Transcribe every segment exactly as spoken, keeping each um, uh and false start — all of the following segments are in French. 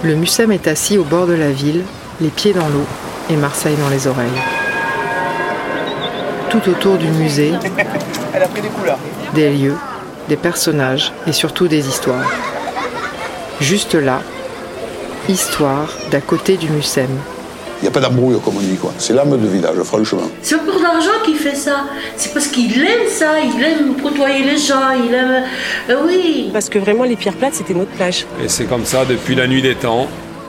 Le Mucem est assis au bord de la ville, les pieds dans l'eau et Marseille dans les oreilles. Tout autour du musée, Elle a pris des couleurs. Des lieux, des personnages et surtout des histoires. Juste là, histoire d'à côté du Mucem. Il n'y a pas d'embrouille, comme on dit, quoi. C'est l'âme de village, franchement. C'est pas pour l'argent qu'il fait ça. C'est parce qu'il aime ça. Il aime côtoyer les gens. Il aime. Euh, oui. Parce que vraiment, les Pierres Plates, c'était notre plage. Et c'est comme ça depuis la nuit des temps.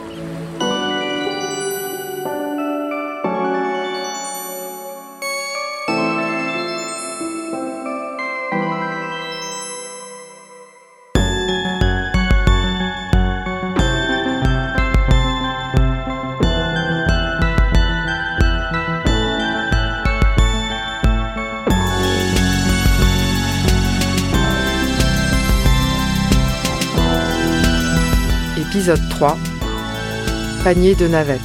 Épisode trois, panier de navettes.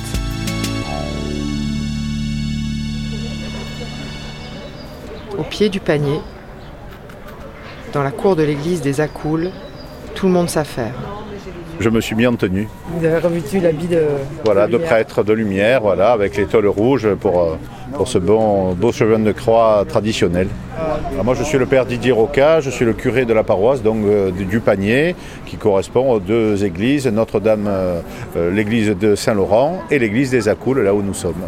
Au pied du panier, dans la cour de l'église des Accoules, tout le monde s'affaire. Je me suis mis en tenue. Vous avez revêtu l'habit de, voilà, de, de prêtre de lumière, voilà, avec l'étoile rouge pour, pour ce bon, beau chemin de croix traditionnel. Alors moi je suis le père Didier Roca, je suis le curé de la paroisse donc, euh, du Panier, qui correspond aux deux églises, Notre-Dame, euh, l'église de Saint-Laurent et l'église des Accoules, là où nous sommes.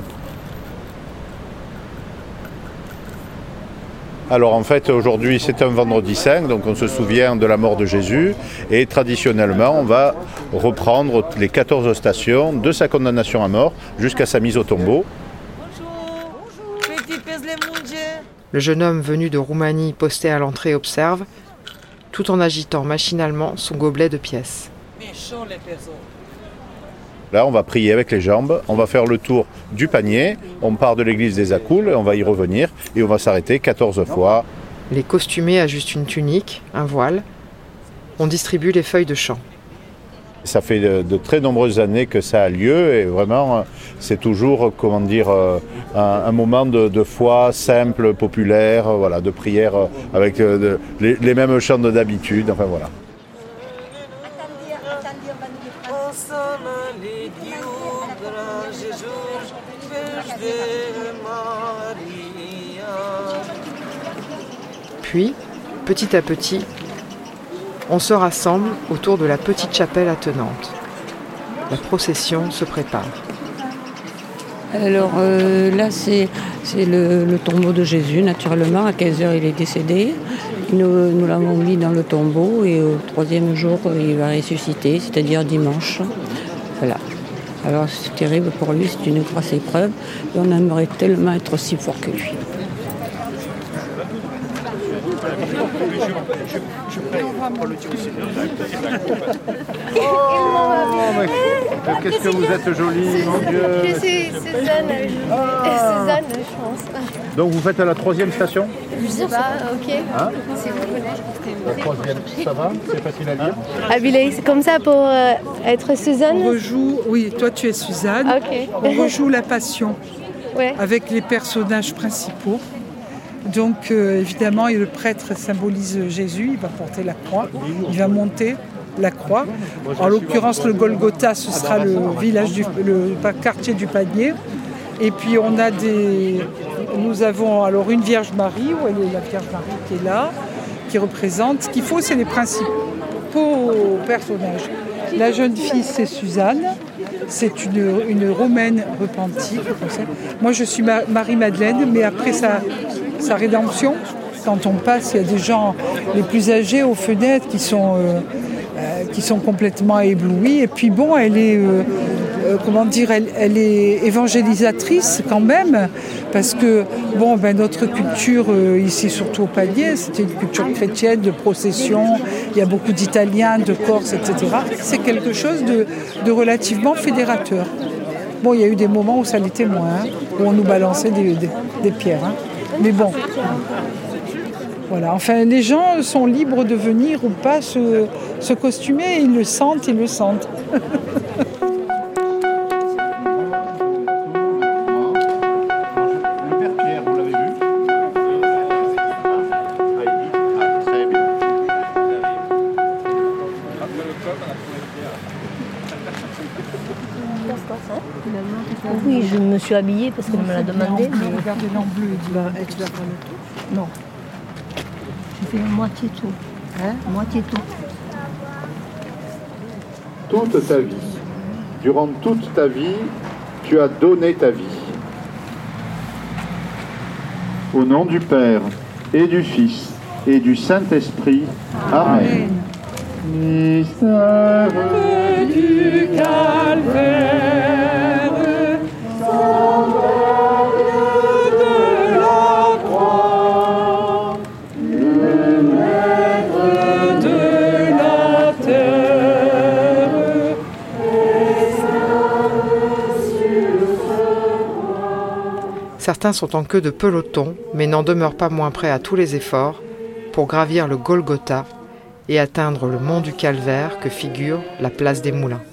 Alors en fait aujourd'hui c'est un vendredi saint, donc on se souvient de la mort de Jésus et traditionnellement on va reprendre les quatorze stations de sa condamnation à mort jusqu'à sa mise au tombeau. Le jeune homme venu de Roumanie posté à l'entrée observe, tout en agitant machinalement son gobelet de pièces. Là, on va prier avec les jambes, on va faire le tour du panier, on part de l'église des Accoules, on va y revenir et on va s'arrêter quatorze fois. Les costumés ajustent une tunique, un voile. On distribue les feuilles de chant. Ça fait de, de très nombreuses années que ça a lieu et vraiment c'est toujours, comment dire, un, un moment de, de foi simple, populaire, voilà, de prière avec de, les, les mêmes chants d'habitude, enfin voilà. Puis, petit à petit, on se rassemble autour de la petite chapelle attenante. La procession se prépare. Alors euh, là, c'est, c'est le, le tombeau de Jésus, naturellement. À quinze heures, il est décédé. Nous, nous l'avons mis dans le tombeau et au troisième jour, il va ressusciter, c'est-à-dire dimanche. Voilà. Alors c'est terrible pour lui, c'est une grosse épreuve. Et on aimerait tellement être aussi fort que lui. Oh, mais qu'est-ce que vous êtes jolie, mon Dieu! Je suis Suzanne, je... Ah. Suzanne, je pense. Donc vous faites à la troisième station? Je sais pas, ok. Hein? Si vous connaissez. La troisième, ça va? C'est facile à lire? Habillé, c'est comme ça pour euh, être Suzanne? On rejoue, oui, toi tu es Suzanne. Ok. On rejoue la Passion ouais. avec les personnages principaux. Donc euh, évidemment, et le prêtre symbolise Jésus, il va porter la croix, il va monter la croix. En l'occurrence, le Golgotha, ce sera le village du le quartier du Panier. Et puis on a des, nous avons alors une Vierge Marie, où elle est la Vierge Marie qui est là, qui représente. Ce qu'il faut, c'est les principaux personnages. La jeune fille, c'est Suzanne. C'est une, une Romaine repentie. Moi, je suis Marie-Madeleine, mais après sa, sa rédemption, quand on passe, il y a des gens les plus âgés aux fenêtres qui sont, euh, euh, qui sont complètement éblouis. Et puis bon, elle est, euh, euh, comment dire, elle, elle est évangélisatrice quand même, parce que bon, ben, notre culture euh, ici, surtout au Panier, c'était une culture chrétienne de procession. Il y a beaucoup d'Italiens, de Corses, et cetera. C'est quelque chose de, de relativement fédérateur. Bon, il y a eu des moments où ça l'était moins, hein, où on nous balançait des, des, des pierres. Hein. Mais bon, voilà. Enfin, les gens sont libres de venir ou pas se, se costumer. Ils le sentent, ils le sentent. Oui, je me suis habillée parce qu'elle me l'a demandé. Mais... Regardez l'en-bleu, tu vas, tu vas prendre le tout. Non. Je fais moitié tout. Hein? Moitié tout. Toute ta vie, durant toute ta vie, tu as donné ta vie. Au nom du Père et du Fils et du Saint-Esprit. Amen. Mystère Du calvaire, semblable de la croix, le maître de la terre, Certains sont en queue de peloton, mais n'en demeurent pas moins prêts à tous les efforts pour gravir le Golgotha et atteindre le mont du Calvaire que figure la place des Moulins.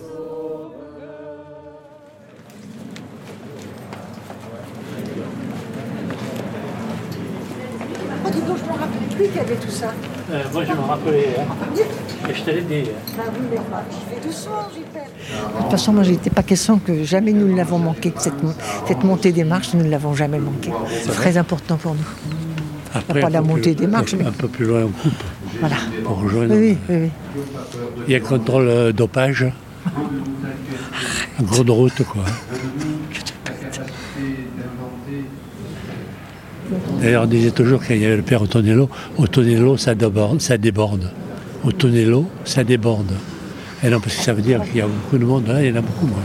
Oh, dis donc, je ne me rappelais plus qu'il y avait tout ça. Euh, moi, je me rappelais. Hein. Et je te l'ai dit. Bah oui, mais j'y vais doucement, j'y fais. De toute façon, moi, il n'était pas question que jamais nous ne l'avons manqué. Cette, cette montée des marches, nous ne l'avons jamais manqué. C'est très important pour nous. Après, pas la montée des marches. Un peu plus loin, on coupe. Voilà. Pour rejoindre. Oui, oui, oui. Il y a contrôle euh, dopage. Un gros de route, quoi. D'ailleurs, on disait toujours qu'il y avait le père Otonello. Otonello, ça déborde. Ça déborde. Otonello, ça déborde. Et non, parce que ça veut dire qu'il y a beaucoup de monde. Là, il y en a beaucoup, moi.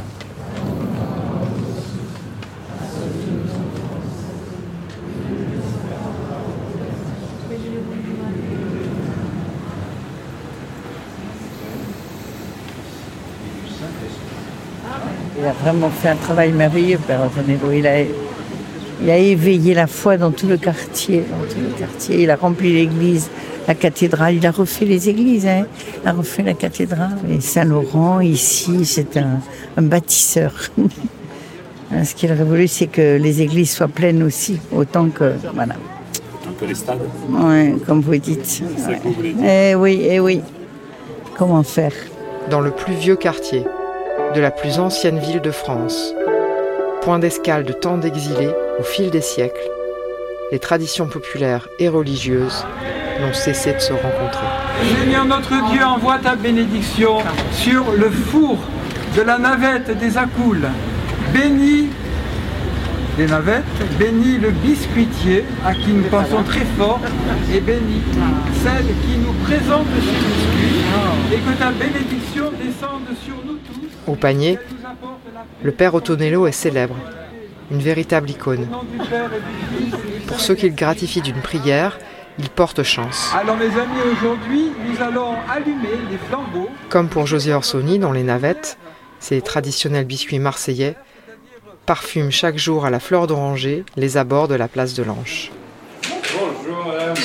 Il a vraiment fait un travail merveilleux, Père Otonello. Il a, il a éveillé la foi dans tout le quartier, dans tout le quartier. Il a rempli l'église, la cathédrale. Il a refait les églises, hein. Il a refait la cathédrale. Et Saint-Laurent, ici, c'est un, un bâtisseur. Ce qu'il aurait voulu, c'est que les églises soient pleines aussi, autant que... Voilà. Un peu les stades. Oui, comme vous dites. C'est ça que vous voulez dire. Eh oui, eh oui. Comment faire? Dans le plus vieux quartier de la plus ancienne ville de France, point d'escale de tant d'exilés au fil des siècles, les traditions populaires et religieuses n'ont cessé de se rencontrer. Seigneur notre Dieu, envoie ta bénédiction sur le four de la navette des Accoules. Bénis les navettes, bénis le biscuitier à qui nous pensons très fort et bénis celle qui nous présente ce biscuit et que ta bénédiction descende sur nous tous. Au panier, le père Otonello est célèbre, une véritable icône. Pour ceux qu'il gratifie d'une prière, il porte chance. Alors mes amis, aujourd'hui, nous allons allumer les flambeaux. Comme pour José Orsoni dans les navettes, ces traditionnels biscuits marseillais parfument chaque jour à la fleur d'oranger les abords de la place de l'Anche. Bonjour madame.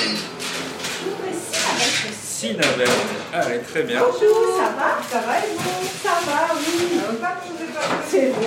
Six navettes. Allez, très bien. Bonjour, ça va? Ça va et vous? Ça va, oui. C'est vrai.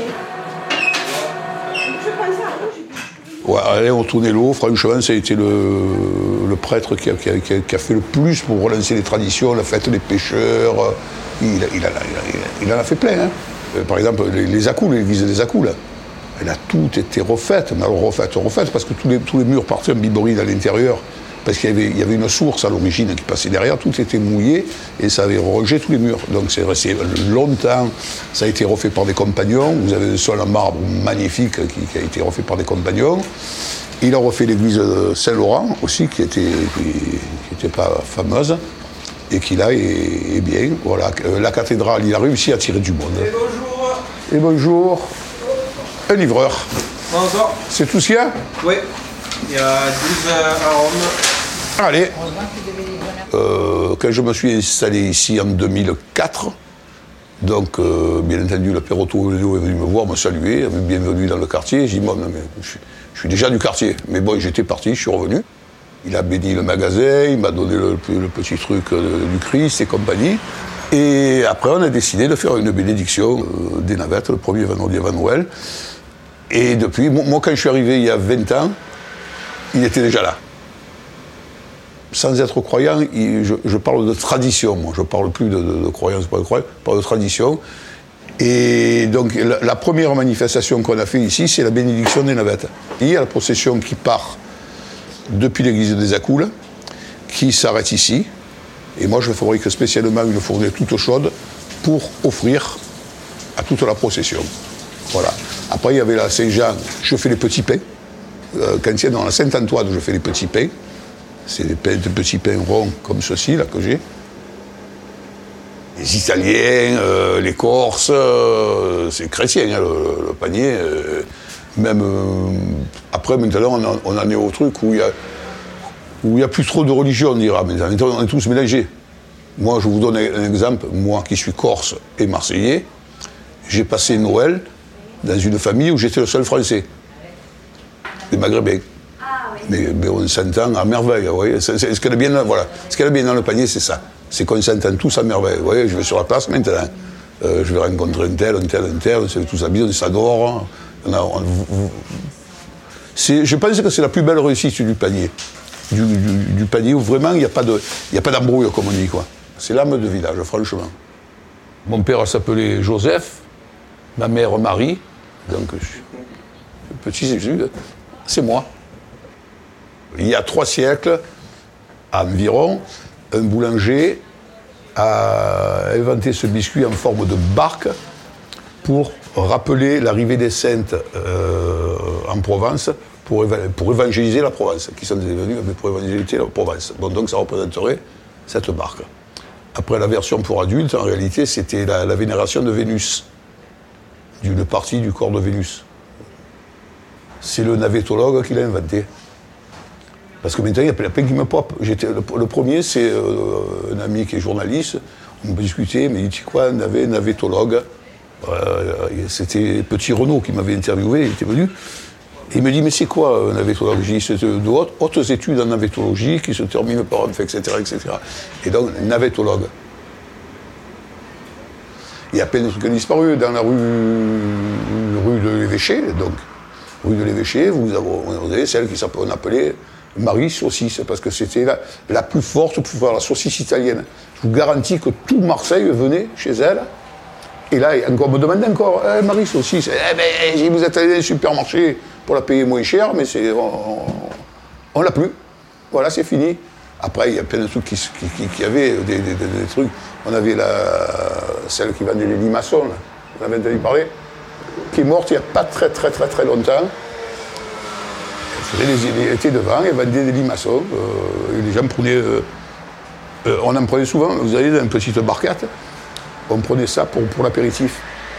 Je prends ça, Ouais, Alain Otonello, franchement, ça a été le, le prêtre qui a, qui, a, qui a fait le plus pour relancer les traditions, la fête des pêcheurs. Il, il, a, il, a, il en a fait plein. Hein. Par exemple, les, les Accoules, l'église des Accoules, elle a tout été refaite, mais alors refaite, refaite, parce que tous les, tous les murs partaient en biboride à l'intérieur, parce qu'il y avait, il y avait une source à l'origine qui passait derrière, tout était mouillé et ça avait rongé tous les murs. Donc c'est resté longtemps, ça a été refait par des compagnons. Vous avez un sol en marbre magnifique qui, qui a été refait par des compagnons. Il a refait l'église de Saint-Laurent aussi, qui était, qui, qui était pas fameuse, et qui là est, est bien. Voilà, la cathédrale, il a réussi à tirer du monde. Et bonjour. Et bonjour. Un livreur. Bonjour. C'est tout ce qu'il y a? Oui. Il y a douze arômes. Allez. Euh, quand je me suis installé ici en deux mille quatre, donc euh, bien entendu le père Otonello est venu me voir, me saluer, bienvenue dans le quartier. J'ai dit, bon, non, mais je, je suis déjà du quartier, mais bon, j'étais parti, je suis revenu. Il a béni le magasin, il m'a donné le, le petit truc euh, du Christ et compagnie. Et après, on a décidé de faire une bénédiction euh, des navettes, le premier vendredi avant Noël. Et depuis, moi, quand je suis arrivé il y a vingt ans, il était déjà là. Sans être croyant, il, je, je parle de tradition, moi. Je ne parle plus de, de, de croyance, pas de croyance, je parle de tradition. Et donc la, la première manifestation qu'on a fait ici, c'est la bénédiction des navettes. Il y a la procession qui part depuis l'église des Accoules, qui s'arrête ici. Et moi, je fabrique spécialement une fournée toute chaude pour offrir à toute la procession. Voilà. Après, il y avait la Saint-Jean, je fais les petits pains. Euh, quand il y a dans la Saint-Antoine, je fais les petits pains. C'est des, pains, des petits pains ronds comme ceux-ci, là, que j'ai. Les Italiens, euh, les Corses, euh, c'est chrétien, hein, le, le panier. Euh, même euh, après, maintenant, on, a, on en est au truc où il y a, où il n'y a plus trop de religion, on dira. Mais maintenant, on est tous mélangés. Moi, je vous donne un exemple. Moi, qui suis corse et marseillais, j'ai passé Noël dans une famille où j'étais le seul Français. Des Maghrébins. Ah, oui. mais, mais on s'entend à merveille. Vous voyez, c'est, c'est, ce qu'elle a bien, voilà. Ce qu'elle a bien dans le panier, c'est ça. C'est qu'on s'entend tous à merveille. Vous voyez, je vais sur la place maintenant. Euh, je vais rencontrer un tel, un tel, un tel. On s'est tous habillés, on s'adore. On a, on, c'est, je pense que c'est la plus belle réussite du panier. Du, du, du panier où vraiment il n'y a pas de, il n'y a pas d'embrouille, comme on dit, quoi. C'est l'âme de village, franchement. Mon père s'appelait Joseph, ma mère Marie, donc je suis petit Jésus, c'est moi. Il y a trois siècles environ, un boulanger a inventé ce biscuit en forme de barque pour rappeler l'arrivée des saintes euh, en Provence, pour, éva- pour évangéliser la Provence, qui sont venus pour évangéliser la Provence. Bon, donc ça représenterait cette barque. Après, la version pour adultes, en réalité, c'était la, la vénération de Vénus, d'une partie du corps de Vénus. C'est le navettologue qui l'a inventé. Parce que maintenant, il y a plein qui me pop. J'étais, le, le premier, c'est euh, un ami qui est journaliste. On peut discuter, mais il dit quoi, un navet, navettologue. Euh, c'était Petit Renaud qui m'avait interviewé, il était venu. Et il me dit, mais c'est quoi un navettologue? J'ai dit, c'est de hautes, hautes études en navettologie qui se terminent par un fait, et cetera, et cetera. Et donc, navettologue. Il y a plein de trucs qui ont disparu dans la rue, rue de l'Évêché, donc. Rue de l'Évêché, vous avez, vous avez celle qui s'appelait, on appelait Marie Saucisse, parce que c'était la, la plus forte pour faire la saucisse italienne. Je vous garantis que tout Marseille venait chez elle. Et là, on me demande encore, eh, Marie Saucisse, eh ben, vous êtes allé dans le supermarché pour la payer moins cher, mais c'est, on ne l'a plus. Voilà, c'est fini. Après, il y a plein de trucs qui, qui, qui, qui avaient, des, des, des, des trucs. On avait la, celle qui vendait les limaçons, là. Vous avez entendu parler, qui est morte il n'y a pas très très très très longtemps. Elle était devant, elle vendait des limaçons, euh, et les gens prenaient... Euh, euh, on en prenait souvent, vous allez dans une petite barquette, on prenait ça pour, pour l'apéritif.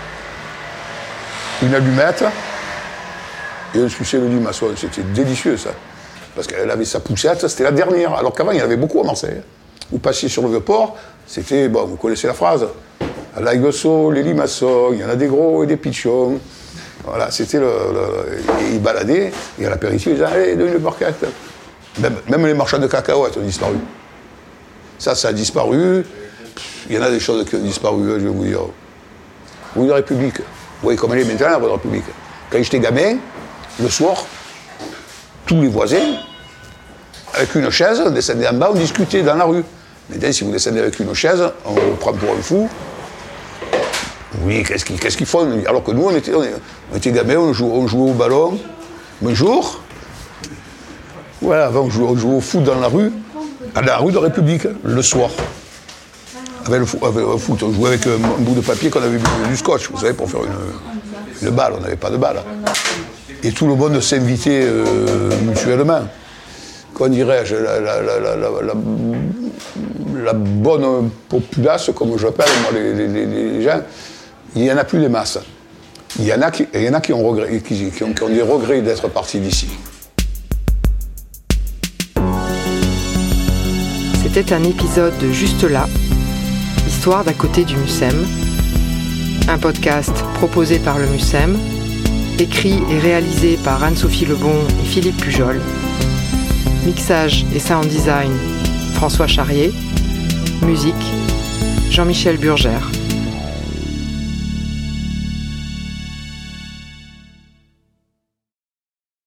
Une allumette, et on suçait le limaçon, c'était délicieux ça. Parce qu'elle avait sa poussette, c'était la dernière, alors qu'avant il y en avait beaucoup à Marseille. Vous passiez sur le Vieux-Port, c'était, bon, vous connaissez la phrase, à l'Aiguesso, les limaçons, il y en a des gros et des pichons. Voilà, c'était le... le et ils baladaient, et à l'apéritif, ils disaient, allez, donne une barquette. Même, même les marchands de cacahuètes ont disparu. Ça, ça a disparu. Il y en a des choses qui ont disparu, je vais vous dire. Rue de la République. Vous voyez comme elle est maintenant, la rue de la République. Quand j'étais gamin, le soir, tous les voisins, avec une chaise, on descendait en bas, on discutait dans la rue. Maintenant, si vous descendez avec une chaise, on vous prend pour un fou. Oui, qu'est-ce qu'ils, qu'est-ce qu'ils font? Alors que nous, on était, on était gamins, on jouait, on jouait au ballon. Bonjour. Voilà, avant, on jouait, on jouait au foot dans la rue, à la rue de la République, le soir. Avec le, foot, avec le foot, on jouait avec un, un bout de papier qu'on avait mis du scotch, vous savez, pour faire une, une balle. On n'avait pas de balle. Et tout le monde s'invitait euh, mutuellement. Qu'on dirait-je, la, la, la, la, la, la, la bonne populace, comme je l'appelle, moi, les, les, les gens, il n'y en a plus des masses. Il y en a qui, il y en a qui, ont, regret, qui, qui, ont, qui ont des regrets d'être partis d'ici. C'était un épisode de Juste là, Histoire d'à côté du Mucem, un podcast proposé par le Mucem, écrit et réalisé par Anne-Sophie Lebon et Philippe Pujol, mixage et sound design François Charrier, musique Jean-Michel Burgère.